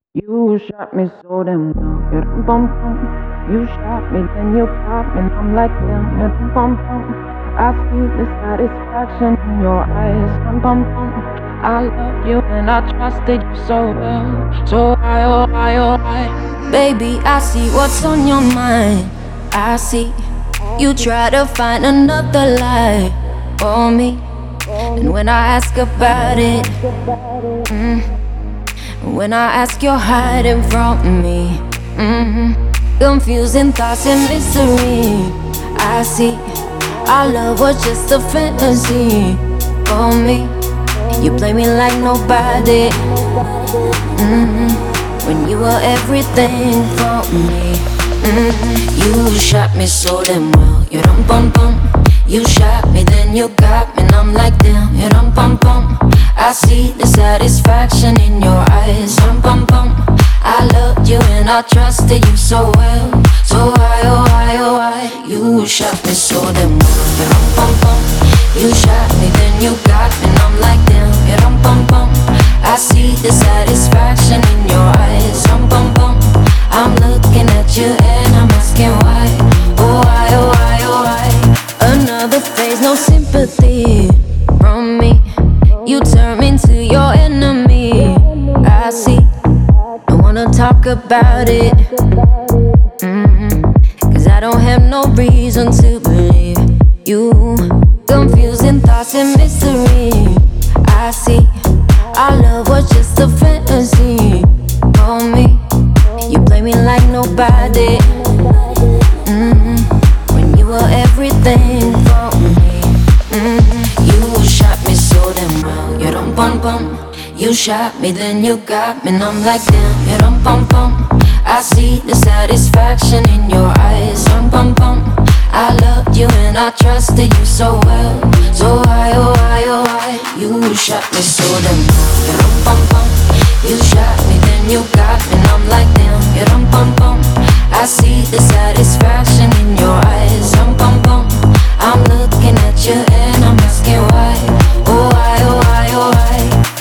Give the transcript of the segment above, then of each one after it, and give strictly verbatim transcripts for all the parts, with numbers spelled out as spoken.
You shot me so damn well. Yeah, dum bum bum. You shot me, then you popped me, and I'm like damn. Yeah, dum bum bum. I see the satisfaction in your eyes. Dum bum bum. I loved you and I trusted you so well. So I, oh I, oh I. Baby, I see what's on your mind. I see you try to find another lie for me. And when I ask about it, mm, when I ask, you're hiding from me. mm, Confusing thoughts and mystery. I see our love was just a fantasy for me. You play me like nobody. mm, When you were everything for me. mm, You shot me so damn well. You dum bum bum. You shot me, then you got me, and I'm like damn. You dum bum bum. I see the satisfaction in your eyes. Dum bum bum. I loved you and I trusted you so well. So why, oh why, oh why? You shot me so damn well. You dum bum bum. You shot me, then you got me, and I'm like damn. You dum bum bum. I see the satisfaction in your eyes. Dum bum bum. I'm looking at you and I'm asking why. Oh why, oh why, oh why? Another phase, no sympathy from me. You turn into your enemy. I see. Don't wanna talk about it. mm Cause I don't have no reason to believe you. Confusing thoughts and mystery. I see. Our love was just a fantasy for me. You play me like nobody. mm When you were everything for me. mm You shot me so damn well. You dum bum bum. You shot me, then you got me, and I'm like damn. You dum bum bum. I see the satisfaction in your eyes. Dum bum bum. I loved you and I trusted you so well. So why, oh why, oh why? You shot me so damn well. You dum bum bum. You shot me, then you got me, and I'm like damn. You dum bum bum. I see the satisfaction in your eyes. Dum bum bum. I'm looking at you and I'm asking why. Oh why, oh why, oh why?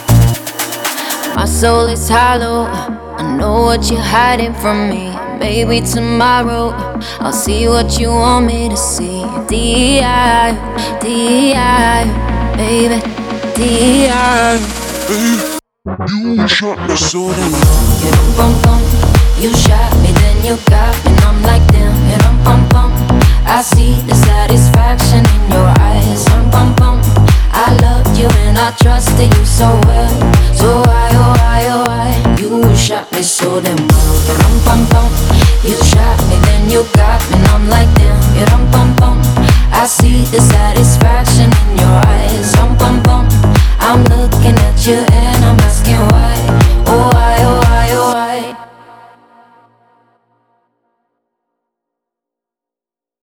My soul is hollow. I know what you're hiding from me. Maybe tomorrow I'll see what you want me to see. D I, D I, baby, D I. You shot me so damn You dum bum bum. You shot me, then you got me, and I'm like damn. You dum bum bum. I see the satisfaction in your eyes. Dum bum bum. I loved you and I trusted you so well. So why, oh why, oh why? You shot me so damn well. You dum bum bum. You shot me, then you got me,